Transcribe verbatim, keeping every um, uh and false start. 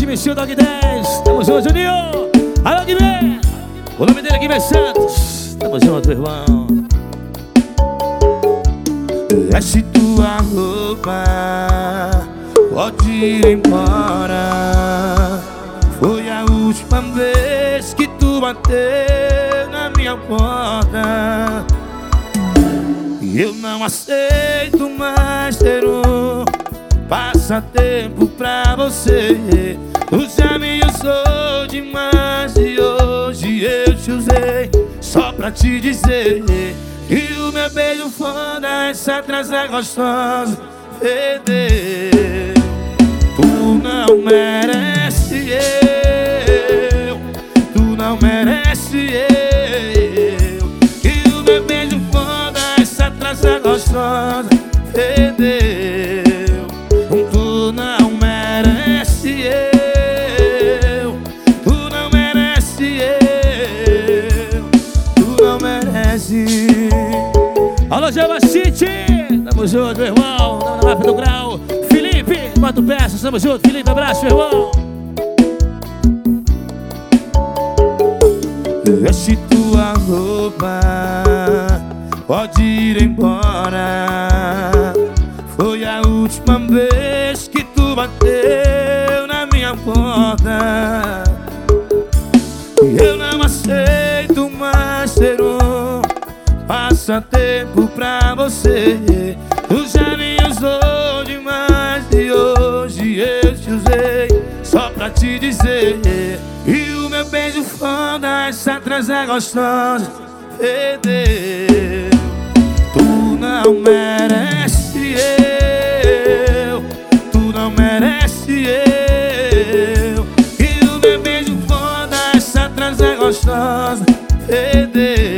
Mexeu Dog dez. Tamo junto, Juninho. Alô, Guimê. O nome dele é Guimê Santos. Tamo junto, irmão. Veste tua roupa, pode ir embora. Foi a última vez que tu bateu na minha porta. E eu não aceito mais ter um passatempo pra você. Tu já me usou demais e hoje eu te usei só pra te dizer que o meu beijo foda, essa trança gostosa fedeu. Tu não merece eu, tu não merece eu, que o meu beijo foda, essa trança gostosa fedeu. Tu não merece eu, tu não merece eu, tu não merece. Alô, Java City. Tamo junto, meu irmão. Tamo na Mapa do Grau. Felipe, quatro peças. Tamo junto, Felipe. Abraço, meu irmão. Veste tua roupa, pode ir embora. Foi a última vez que tu bateu na minha porta. Eu não aceito mais ser um passatempo pra você. Tu já me usou demais e hoje eu te usei só pra te dizer. E o meu beijo foda, essa trança gostosa fedeu. Tu não merece eu, tu não merece eu, e o meu beijo foda, essa trança gostosa fedeu.